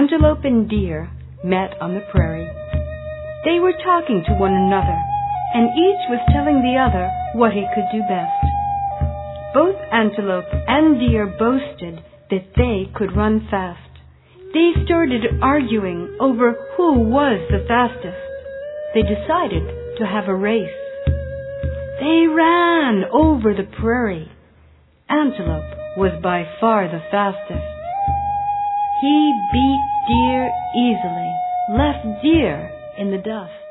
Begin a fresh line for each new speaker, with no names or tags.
Antelope and Deer met on the prairie. They were talking to one another, and each was telling the other what he could do best. Both Antelope and Deer boasted that they could run fast. They started arguing over who was the fastest. They decided to have a race. They ran over the prairie. Antelope was by far the fastest. He beat Deer easily, left Deer in the dust.